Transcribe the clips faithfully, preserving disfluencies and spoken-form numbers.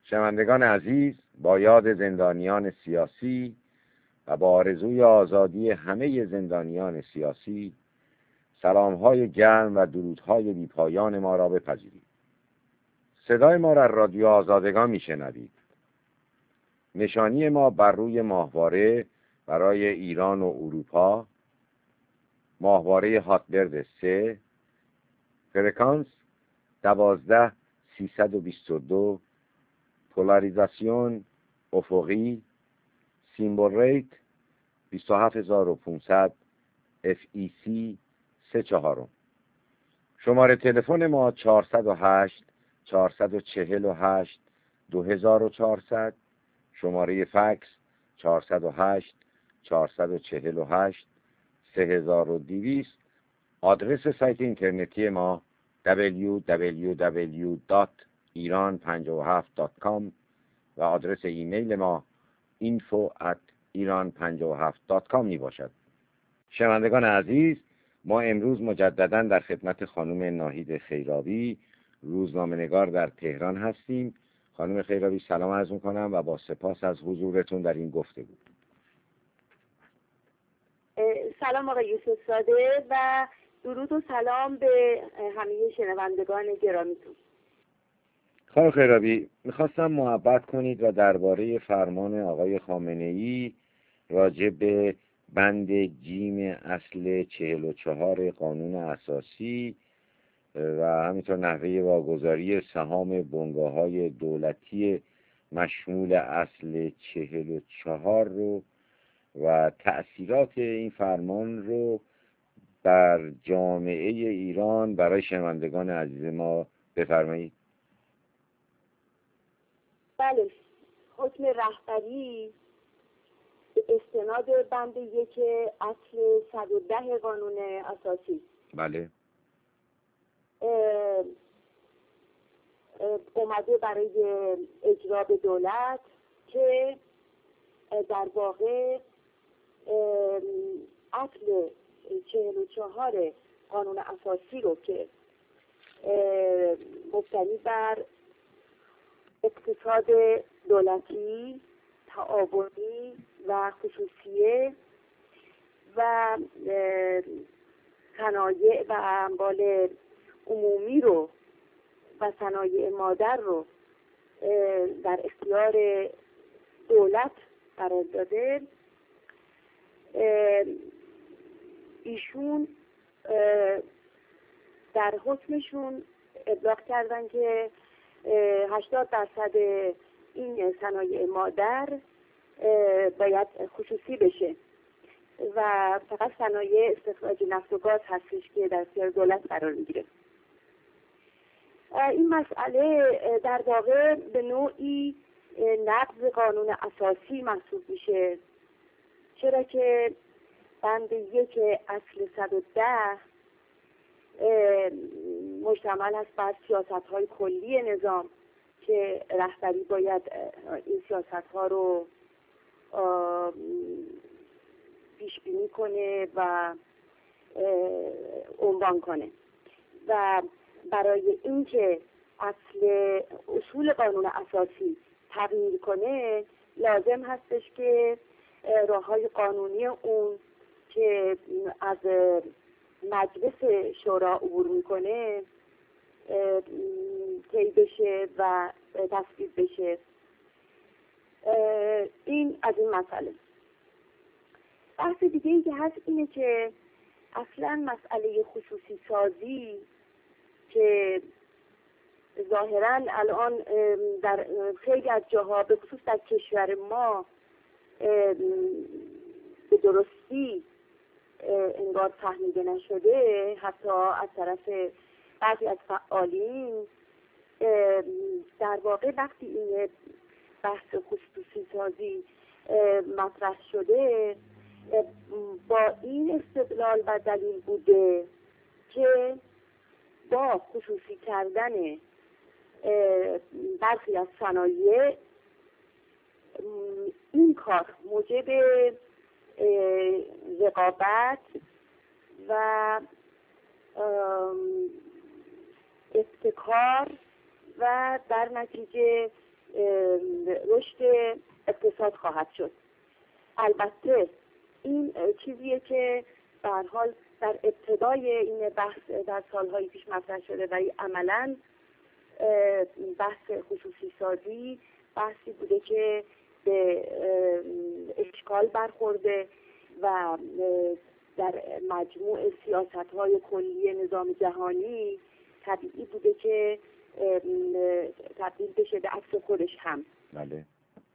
شنوندگان عزیز، با یاد زندانیان سیاسی و با آرزوی آزادی همه زندانیان سیاسی، سلام‌های گرم و درودهای بی‌پایان ما را بپذیرید. صدای ما را رادیو آزادگان میشنوید. نشانی ما بر روی ماهواره برای ایران و اروپا، ماهواره هاتبرد سه، فرکانس دوازده سیصد و بیست و دو، پولاریزاسیون افقی، سیمبل ریت بیست و هفت هزار و پانصد، اف ای سی سه چهارم. شماره تلفن ما چهارصد و هشت چهارصد و چهل و هشت دو هزار و چهارصد، شماره فکس چهارصد و هشت چهارصد و چهل و هشت سه هزار و دویست. آدرس سایت اینترنتی ما دبلیو دبلیو دبلیو دات ایران پنجاه و هفت دات کام و آدرس ایمیل ما اینفو ات ایران پنجاه و هفت دات کام می باشد. شنوندگان عزیز، ما امروز مجددا در خدمت خانم ناهید خیرابی، روزنامه‌نگار در تهران هستیم. خانم خیرابی، سلام عرض می‌کنم و با سپاس از حضورتون در این گفتگو. سلام آقای یوسف زاده و درود و سلام به همه شنوندگان گرامیتون. خانم خیرابی، میخواستم محبت کنید و درباره فرمان آقای خامنه‌ای راجع به بند جیم اصل چهل و چهار قانون اساسی و همینطور نحوه واگذاری سهام بنگاه‌های دولتی مشمول اصل چهل و چهار رو و تأثیرات این فرمان رو بر جامعه ایران برای شنوندگان عزیز ما بفرمایید. بله، حکم رهبری به استناد بند یک اصل صد و ده قانون اساسی بله اه اه اومده برای اجرا به دولت که در واقع اصل چهل و چهار قانون اساسی رو که مبتنی بر اقتصاد دولتی، تعاونی و خصوصیه و صنایع و اموال عمومی رو و صنایع مادر رو در اختیار دولت قرار داده، ایشون در حکمشون ابلاغ کردن که هشتاد درصد این صنایع مادر باید خصوصی بشه و فقط صنایع استخراج نفت و گاز هستش که در اختیار دولت قرار میگیره. این مسئله در واقع به نوعی نقض قانون اساسی محسوب میشه، چرا که بند یک اصل صد و ده مشتمل هست بر سیاست‌های کلی نظام که رهبری باید این سیاست‌ها رو پیش بینی کنه و عنوان کنه و برای اینکه اصل اصول قانون اساسی تغییر کنه لازم هستش که راه‌های قانونی اون که از مجلس شورا عبور میکنه طی بشه و تصویب بشه. این از این مسئله. بحث دیگه ای که هست اینه که اصلا مسئله خصوصی سازی که ظاهرا الان در خیلی از جاها به خصوص در کشور ما به درستی انگار فهمیده نشده، حتی از طرف بعضی از فعالین، در واقع وقتی این بحث خصوصی سازی مطرح شده با این استدلال و دلیل بوده که با خصوصی کردن برخی از صنایع این کار موجب رقابت و ابتکار و در نتیجه رشد اقتصاد خواهد شد. البته این چیزیه که به هر حال در ابتدای این بحث در سالهای پیش مطرح شده و عملاً بحث خصوصی سازی بحثی بوده که به اشکال برخورده و در مجموع سیاست‌های کلی نظام جهانی طبیعی بوده که تبدیل بشه به عکس خودش هم. بله.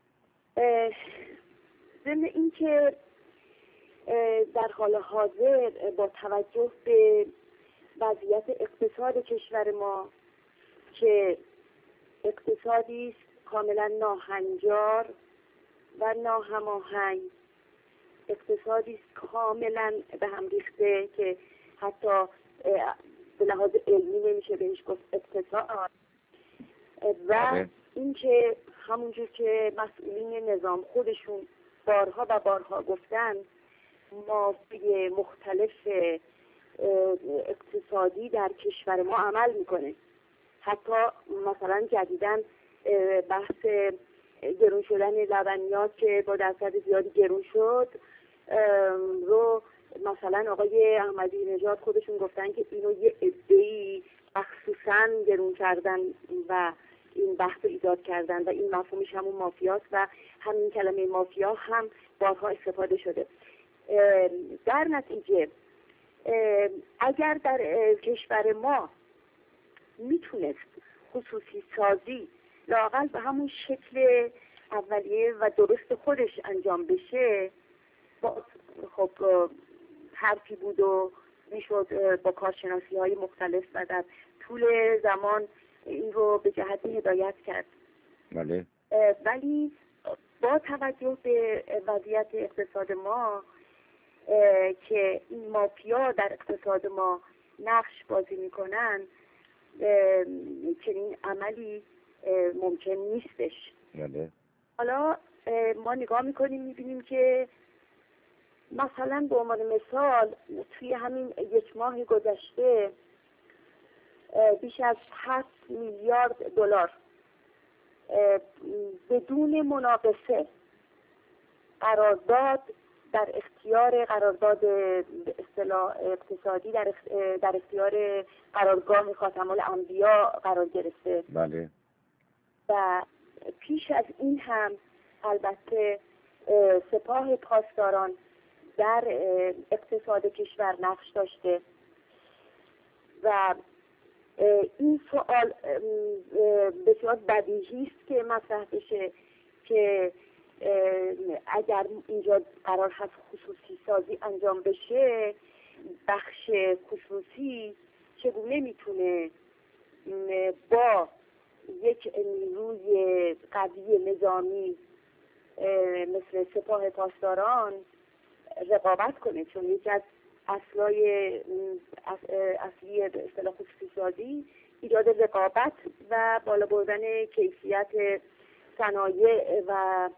ضمن این که در حال حاضر با توجه به وضعیت اقتصاد کشور ما که اقتصادی است کاملا ناهنجار و ناهماهنگ، اقتصادی است کاملا به هم ریخته که حتی به لحاظ علمی نمیشه بهش گفت اقتصاد، و اینکه همونجور که مسئولین نظام خودشون بارها و بارها گفتن مافی مختلف اقتصادی در کشور ما عمل میکنه. حتی مثلا جدیداً بحث گرون شدن لبنیات که با درصد زیادی گرون شد رو مثلا آقای احمدی نژاد خودشون گفتن که اینو یه عده‌ای مخصوصاً گرون کردن و این بحث رو ایجاد کردن و این مفهومش همون مافیاست و همین کلمه مافیا هم بارها استفاده شده. در نتیجه اگر در کشور ما میتونست خصوصی سازی لااقل به همون شکل اولیه و درست خودش انجام بشه، خب حرفی بود و میشد با کارشناسی های مختلف و در طول زمان این رو به جهت هدایت کرد. بله. ولی با توجه به وضعیت اقتصاد ما که این مافیا در اقتصاد ما نقش بازی میکنن، چنین عملی ممکن نیستش. بله. حالا ما نگاه میکنیم میبینیم که مثلا به عنوان مثال توی همین یک ماه گذشته بیش از هفت میلیارد دلار بدون مناقصه قرارداد در اختیار قرارداد به اصطلاح اقتصادی در در اختیار قرارگاه خاتم الانبیا قرار گرفته. بله. و پیش از این هم البته سپاه پاسداران در اقتصاد کشور نقش داشته و این سوال بسیار بدیهی است که مطرح بشه که اگر اینجا قرار هست خصوصی سازی انجام بشه، بخش خصوصی چگونه میتونه با یک نیروی قوی نظامی مثل سپاه پاسداران رقابت کنه، چون یکی از اصلای اصلی به اصطلاح خصوصی سازی ایجاد رقابت و بالا بردن کیفیت صنایع و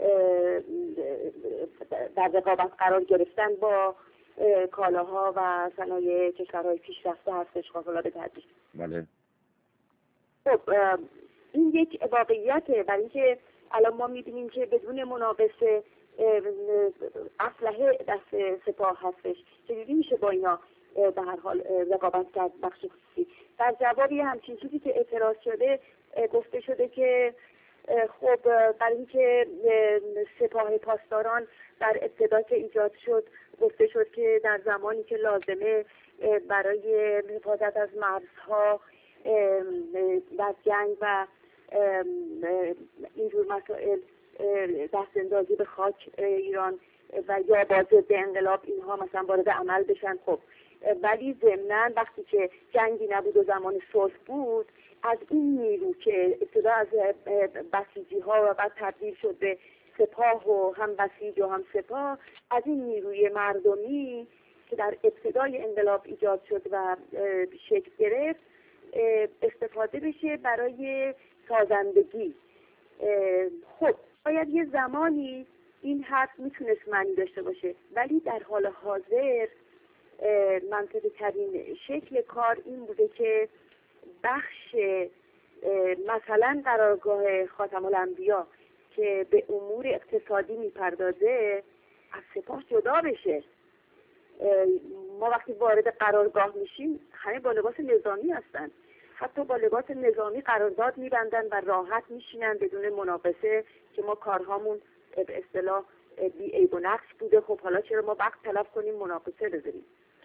در رقابت قرار گرفتن با کالاها و صنایع کشورهای پیشرفته هستش قابل به تدریج. بله. خب این یک واقعیته، برای اینکه الان ما می‌بینیم که بدون مناقصه اسلحه دست سپاه هستش، چجوری میشه با اینا به هر حال رقابت کرد بخش خصوصی؟ در جوابی همچین چیزی که اعتراض شده گفته شده که خب برای اینکه سپاه پاسداران در ابتدا که ایجاد شد گفته شد که در زمانی که لازمه برای حفاظت از مرزها در جنگ و اینجور مسائل دست اندازی به خاک ایران و یا باز به انقلاب اینها مثلا وارد عمل بشن. خب ولی ضمناً وقتی که جنگی نبود و زمان صلح بود، از این نیرو که ابتدا از بسیجی ها و بعد تبدیل شد به سپاه و هم بسیج و هم سپاه، از این نیروی مردمی که در ابتدای انقلاب ایجاد شد و شکل گرفت استفاده بشه برای سازندگی. خب باید یه زمانی این حرف میتونست معنی داشته باشه، ولی در حال حاضر منطقی ترین شکل کار این بوده که بخش مثلا قرارگاه خاتم الانبیا که به امور اقتصادی میپردازه از سپاه جدا بشه. ما وقتی وارد قرارگاه میشیم همه با لباس نظامی هستن، حتی با لباس نظامی قرارداد میبندن و راحت میشینن بدون مناقصه که ما کارهامون به اصطلاح بی عیب و نقص بوده، خب حالا چرا ما وقت تلف کنیم مناقصه بذاریم.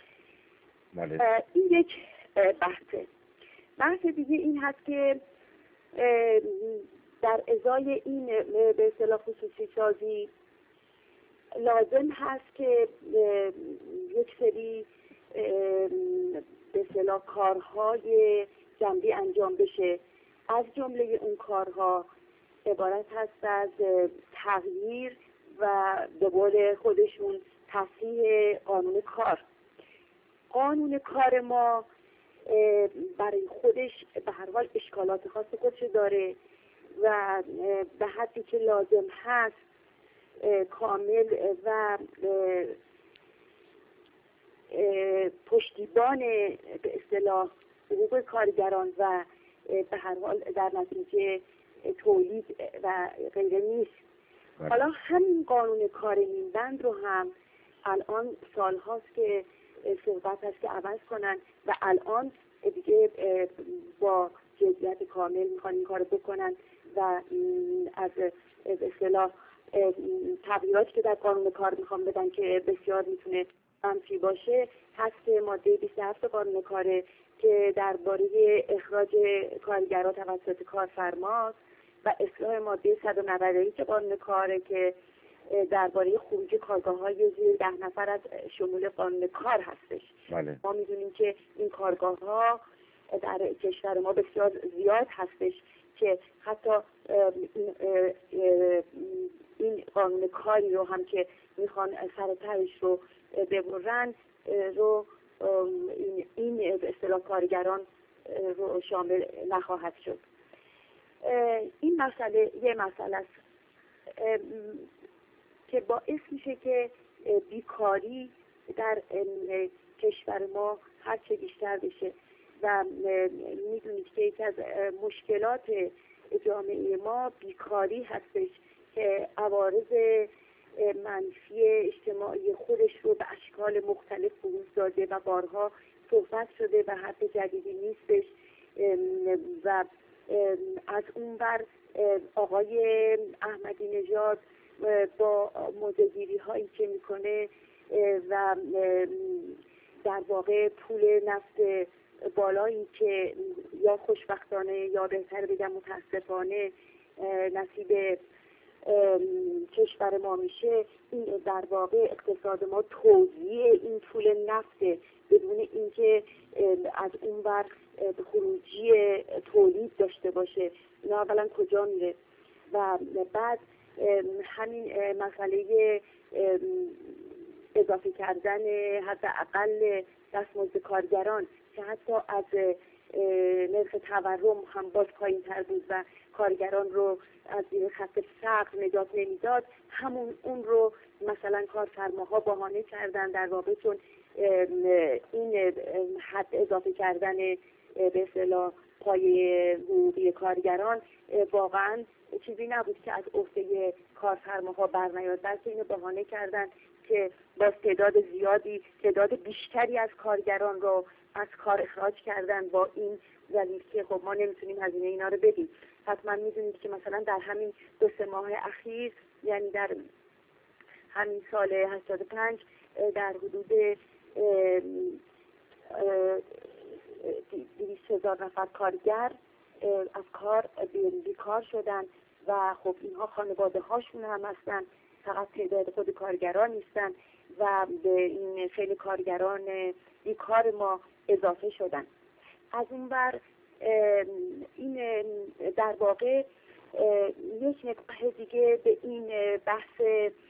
این یک بحثه. بحث دیگه این هست که در ازای این به اصطلاح خصوصی سازی لازم هست که یک سری به اصطلاح کارهای جنبی انجام بشه. از جمله اون کارها عبارت هست از تغییر و به قول خودشون تصحیح قانون کار. قانون کار ما برای خودش به هر حال اشکالات خاص خودش داره و به حدی که لازم هست کامل و پشتیبان به اصطلاح حقوق کارگران و به هر حال در نتیجه تولید و غیره نیست. حالا همین قانون کار نیمبند رو هم الان سال هاست که صحبت هست که عوض کنن و الان دیگه با جدیت کامل میخوان این کار بکنن و از اصطلاح تغییراتی که در قانون کار میخوان بدن که بسیار میتونه منفی باشه هست که ماده بیست و هفت قانون کاره که درباره اخراج کارگران توسط کارفرماست و اصلاح ماده صد و نود و یک قانون کاره که درباره خروج کارگاه‌های زیر ده نفر از شمول قانون کار هستش. بله. ما میدونیم که این کارگاه‌ها در کشور ما بسیار زیاد هستش که حتی این قانون کاری رو هم که میخوان سر تهش رو ببرن رو این به اصطلاح کارگران رو شامل نخواهد شد. این مسئله یه مسئله است که باعث میشه که بیکاری در کشور ما هرچه بیشتر بشه و میدونید که یکی از مشکلات جامعه ما بیکاری هستش که عوارض منفی اجتماعی خودش رو به اشکال مختلف بروز داده و بارها صحبت شده و حرف جدیدی نیستش و از اون بر آقای احمدی نژاد با موضع‌گیری هایی که میکنه و در واقع پول نفت بالایی که یا خوشبختانه یا بهتر بگم متاسفانه نصیب کشور ما میشه، این در واقع اقتصاد ما توزیع این پول نفت بدون اینکه از اون بر خروجی تولید داشته باشه. اینا اولا کجا میره و بعد همین مسئله اضافه کردن حداقل دستمزد کارگران که حتی از نرخ تورم هم باز پایین تر بود و کارگران رو از زیر خط فقر نجات نمیداد، همون اون رو مثلا کارفرماها بهانه کردن در واقع، چون این حد اضافه کردن به اصطلاح پایه حقوقی کارگران واقعا چیزی نبود که از عهده کارفرماها برنیاد، بلکه اینو بهانه کردن که باز تعداد زیادی تعداد بیشتری از کارگران رو از کار اخراج کردن با این دلیل که خب ما نمیتونیم هزینه اینا رو بدیم. حتما میدونید که مثلا در همین دو سه ماه اخیر، یعنی در همین سال هشتاد و پنج در حدود دویست هزار نفر کارگر از کار بیکار شدن و خب اینها خانواده هاشون هم هستن، فقط تعداد خود کارگران نیستن و به این خیلی کارگران بیکار ما اضافه شدن. از اون بر این در واقع یک نگاه دیگه به این بحث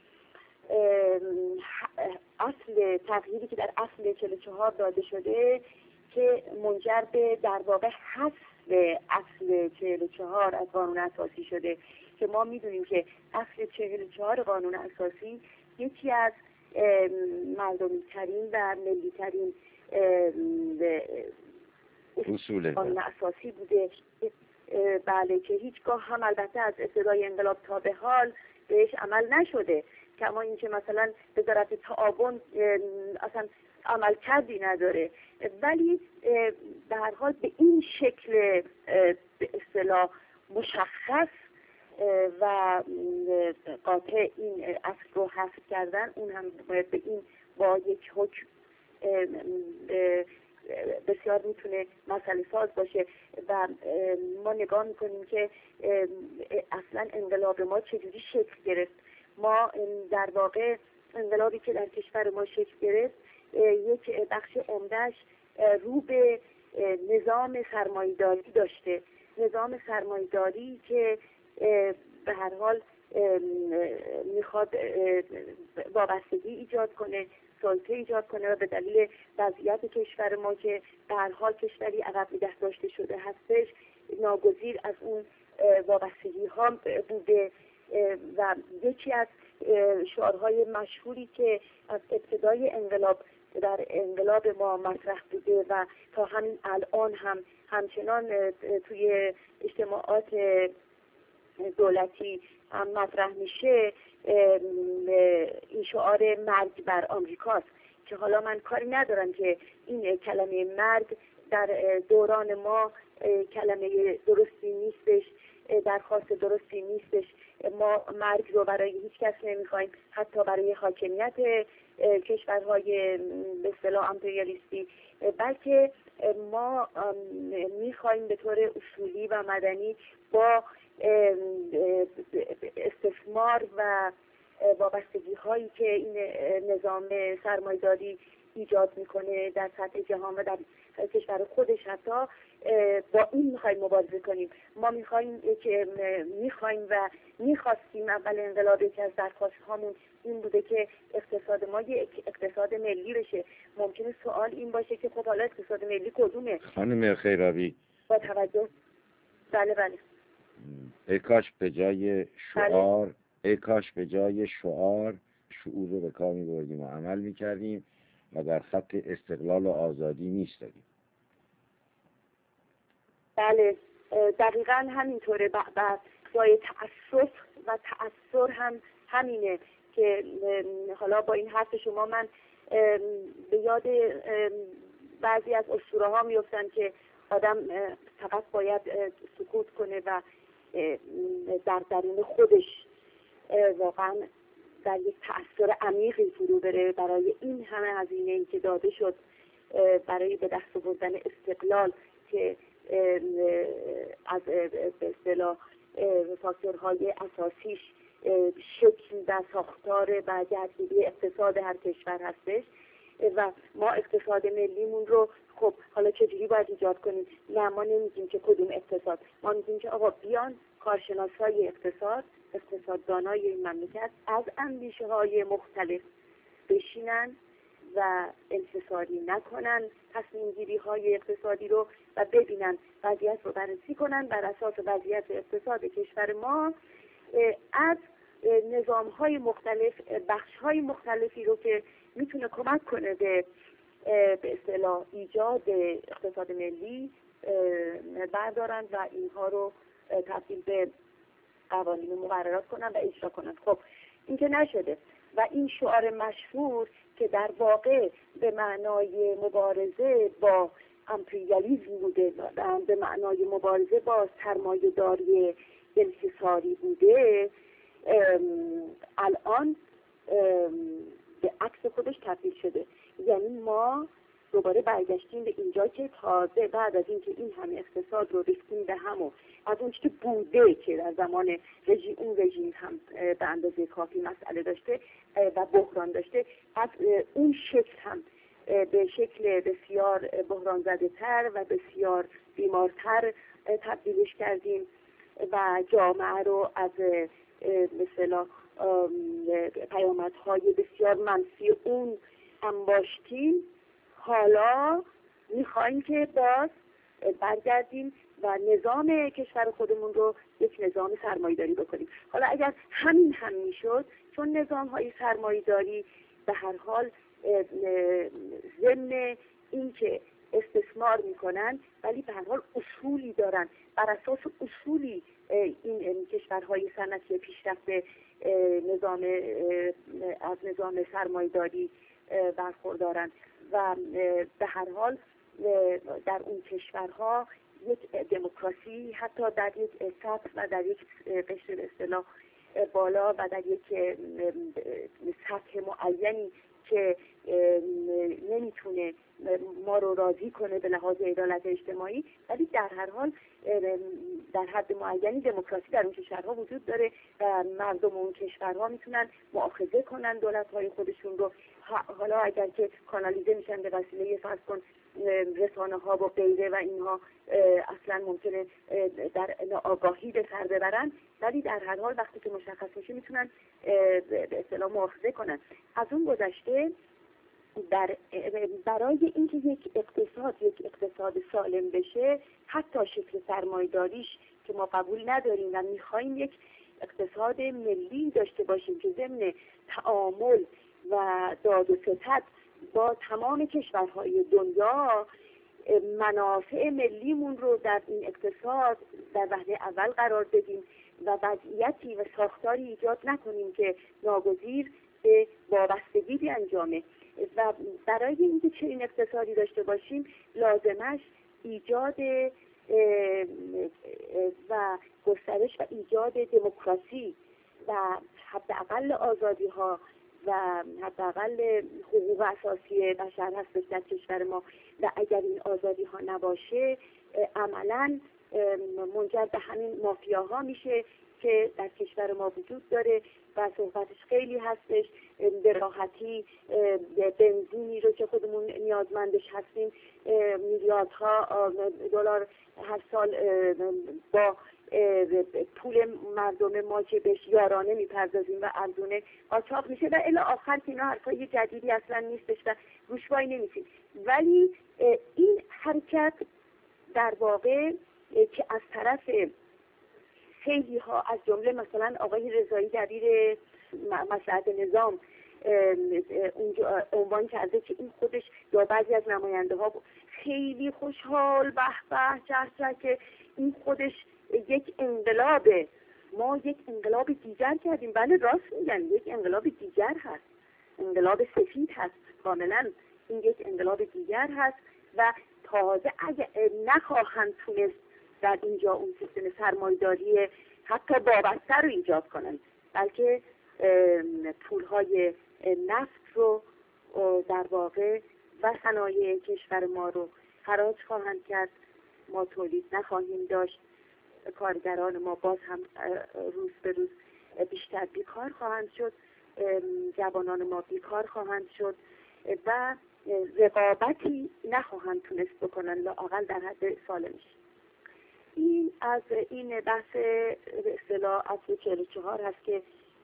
اصل تغییری که در اصل چهل و چهار داده شده که منجر به در واقع حذف اصل چهل و چهار از قانون اساسی شده که ما میدونیم که اصل چهل و چهار قانون اساسی یکی از مردمی ترین و ملی ترین اصول قانون اساسی بوده بله که هیچگاه هم البته از ابتدای انقلاب تا به حال بهش عمل نشده، کما اینکه مثلا وزارت تعاون اصلا عمل کردی نداره، ولی به هر حال به این شکل به اصطلاح مشخص و قاطع این اصل رو حذف کردن، اون هم باید به این با یک حکم بسیار میتونه مسئله ساز باشه. و ما نگاه میکنیم که اصلا انقلاب ما چجوری شکل گرفت. ما در واقع انقلابی که در کشور ما شکل گرفت یک بخش عمده‌اش رو به نظام سرمایه‌داری داشته، نظام سرمایه‌داری که به هر حال میخواد وابستگی ایجاد کنه، سلطه ایجاد کنه و به دلیل وضعیت کشور ما که به هر حال کشوری عقب نگه داشته شده هستش، ناگزیر از اون وابستگی ها بوده. و یکی از شعارهای مشهوری که از ابتدای انقلاب در انقلاب ما مطرح بوده و تا همین الان هم همچنان توی اجتماعات دولتی هم مطرح میشه، این شعار مرگ بر آمریکاست که حالا من کاری ندارم که این کلمه مرگ در دوران ما کلمه درستی نیستش، درخواست درستی نیستش. ما مرگ رو برای هیچ کس نمیخوایم، حتی برای حاکمیت کشورهای به اصطلاح امپریالیستی، بلکه ما میخوایم به طور اصولی و مدنی با استثمار و وابستگی هایی که این نظام سرمایه‌داری ایجاد میکنه در سطح جهان و در کشور خودش حتی، با این میخوایم مبارزه کنیم. ما میخوایم که میخوایم و میخواستیم اول انقلاب که از درخواست هامون این بوده که اقتصاد ما یک اقتصاد ملی بشه. ممکنه سوال این باشه که خب حالا اقتصاد ملی کدومه؟ خانم خیرابی با توجه بله بله ای کاش به جای شعار ای کاش به جای شعار شعور رو به کار می‌بردیم و عمل می‌کردیم و در خط استقلال و آزادی نیستیم. بله دقیقاً همینطوره. و جای تأسف و تأثر هم همینه که حالا با این حرف شما من به یاد بعضی از اسطوره ها میفتن که آدم فقط باید سکوت کنه و در درون خودش واقعا در یک تأثیر عمیقی فرو بره برای این همه هزینه‌ای که داده شد برای به دست آوردن استقلال که از به اصطلاح فاکتورهای اساسیش شکل و ساختار و جذبه اقتصاد هر کشور هستش. و ما اقتصاد ملیمون رو خب حالا چجوری باید ایجاد کنیم؟ نه ما نمیگیم که کدوم اقتصاد، ما میگیم که آقا بیان کارشناسای اقتصاد، اقتصاددانای این مملکت از اندیشه های مختلف بشینن و انحصاری نکنن تصمیم گیری های اقتصادی رو و ببینن وضعیت رو بررسی کنن بر اساس وضعیت اقتصاد کشور ما از نظام های مختلف، بخش های مختلفی رو که میتونه کمک کنه به به اصطلاح ایجاد اقتصاد ملی بردارن و اینها رو تبدیل به قوانین مقررات کنن و اجرا کنن. خب این که نشده و این شعار مشهور که در واقع به معنای مبارزه با امپریالیسم بوده، به معنای مبارزه با سرمایه‌داری انحصاری بوده، الان به عکس خودش تبدیل شده. یعنی ما دوباره برگشتیم به اینجا که تازه بعد از اینکه این همه اقتصاد رو ریختیم به هم و از اون که بوده که در زمان رژیم اون رژیم هم به اندازه کافی مسئله داشته و بحران داشته، از اون شکل هم به شکل بسیار بحران زده تر و بسیار بیمارتر تبدیلش کردیم و جامعه رو از مثلا پیامدهای بسیار منفی اون انباشتیم. حالا میخوایم که باز برگردیم و نظام کشور خودمون رو یک نظام سرمایه‌داری بکنیم. حالا اگر همین هم میشد، چون نظام های سرمایه‌داری به هر حال ضمن این که استثمار میکنن، ولی به هر حال اصولی دارن. بر اساس اصولی این کشورهای صنعتی پیشرفته نظام از نظام سرمایه‌داری برخوردارن و به هر حال در اون کشورها یک دموکراسی حتی در یک سطح و در یک قشر به اصطلاح بالا و در یک سطح معینی که نمیتونه ما رو راضی کنه به لحاظ عدالت اجتماعی، ولی در هر حال در حد معینی دموکراسی در اون کشورها وجود داره و مردم اون کشورها میتونن مؤاخذه کنن دولت‌های خودشون رو. حالا اگر که کانالیزه میشن به وسیله فرض کن رسانه ها و غیره و اینها اصلا ممکنه در آگاهی به سر ببرن، ولی در هر حال وقتی که مشخص میشه میتونن به اصطلاح مؤاخذه کنن. از اون گذشته در برای اینکه یک اقتصاد یک اقتصاد سالم بشه، حتی شکل سرمایه‌داریش که ما قبول نداریم و میخوایم یک اقتصاد ملی داشته باشیم که ضمن تعامل و داد و ستد با تمام کشورهای دنیا منافع ملیمون رو در این اقتصاد در وهله اول قرار بدیم و وضعیتی و ساختاری ایجاد نکنیم که ناگزیر به وابستگی بیانجامه. و برای اینکه چنین اقتصادی داشته باشیم لازمش ایجاد و گسترش و ایجاد دموکراسی و حداقل آزادی ها و حداقل حقوق اساسی بشر هستش در کشور ما. و اگر این آزادی ها نباشه عملاً منجر به همین مافیاها میشه که در کشور ما وجود داره و صحبتش خیلی هستش. به راحتی بنزینی رو که خودمون نیازمندش هستیم میلیاردها دلار هر سال با پول مردم ما که بهش یارانه میپردازیم و ارزونه قاچاق میشه و الی آخر که اینا حرفای جدیدی اصلا نیستش و روش وای نمیشیم. ولی این حرکت در واقع که از طرف خیلی ها از جمله مثلا آقای رضایی دبیر مصلحت نظام اونجا عنوان کرده که این خودش یا بعضی از نماینده ها خیلی خوشحال به به چه چه که این خودش یک انقلابه، ما یک انقلاب دیگر کردیم. بله راست میگن، یک انقلاب دیگر هست، انقلاب سفید هست، کاملا این یک انقلاب دیگر هست و تازه اگه نخواهند تونست در اینجا اون سیستم سرمایه‌داری حتی وابسته رو ایجاد کنن، بلکه پولهای نفت رو در واقع و صنایع کشور ما رو حراج خواهند کرد، ما تولید نخواهیم داشت، کارگران ما باز هم روز به روز بیشتر بیکار خواهند شد، جوانان ما بیکار خواهند شد و رقابتی نخواهند تونست بکنن لااقل در حد سالمیش. این از این بحث به اصطلاح اصل چهل و چهار هست که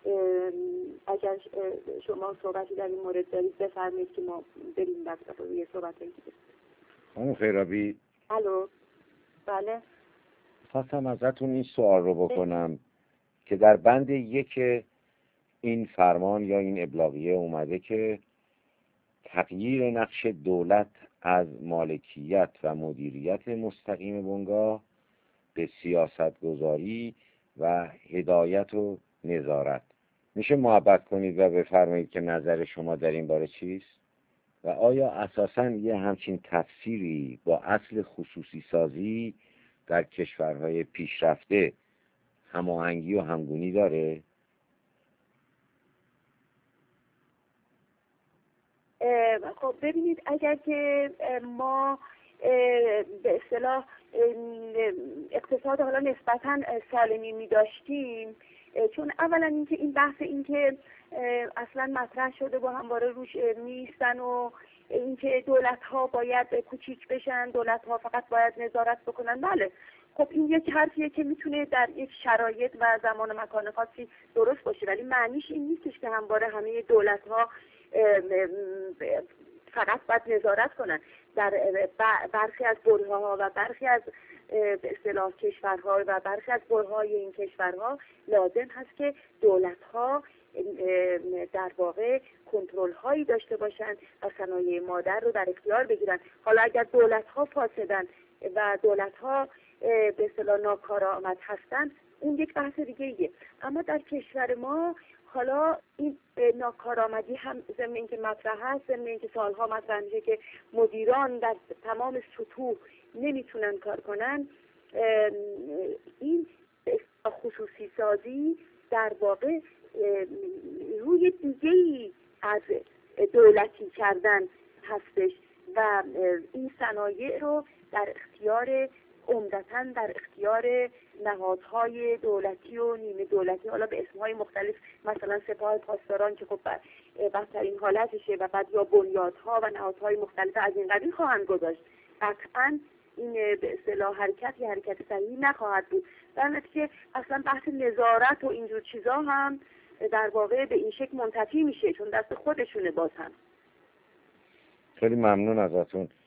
اگر شما صحبتی در این مورد دارید بفرمایید که ما بریم بعد روی صحبت دیگه. خانم خیرابی. الو. بله. خواستم ازتون این سوال رو بکنم که در بند یک این فرمان یا این ابلاغیه اومده که تغییر نقش دولت از مالکیت و مدیریت مستقیم بنگاه به سیاست گذاری و هدایت و نظارت. میشه محبت کنید و بفرمایید که نظر شما در این باره چیست؟ و آیا اساساً یه همچین تفسیری با اصل خصوصی سازی در کشورهای پیشرفته هماهنگی و همگونی داره؟ خب ببینید، اگر که ما به اصطلاح اقتصاد حالا نسبتاً سالمی می داشتیم، چون اولا اینکه این بحث اینکه اصلا مطرح شده با همواره روش میستن و اینکه دولت ها باید کوچیک بشن، دولت ها فقط باید نظارت بکنن، بله خب این یک حرفیه که میتونه در یک شرایط و زمان و مکان خاصی درست باشه، ولی معنیش این نیستش که همواره همه دولت ها فقط باید نظارت کنن. در برخی از برهه‌ها و برخی از به اصطلاح کشورها و برخی از برهه‌های این کشورها لازم هست که دولت‌ها در واقع کنترل هایی داشته باشند و صنایع مادر رو در اختیار بگیرن. حالا اگر دولت ها فاسدن و دولت ها به اصطلاح ناکارآمد هستن، اون یک بحث دیگه ایه. اما در کشور ما حالا این ناکارآمدی هم ضمن اینکه مطرح هست، ضمن اینکه سالها مطرح میشه که مدیران در تمام سطوح نمیتونن کار کنن، این خصوصی سازی در واقع روی دیگه‌ای از دولتی کردن هستش و این صنایع رو در اختیار عمدتاً در اختیار نهادهای دولتی و نیمه دولتی، حالا به اسمهای مختلف، مثلا سپاه پاسداران که خب بدترین حالتشه و بعد یا بنیادها و نهادهای مختلف از این قبیل خواهند گذاشت. قطعاً این به اصطلاح حرکت یا حرکت صحیحی نخواهد بود. در نتیجه اصلا بحث نظارت و اینجور چیزا هم در واقع به این شکل منتفی میشه، چون دست خودشونه باز هم. خیلی ممنون ازتون.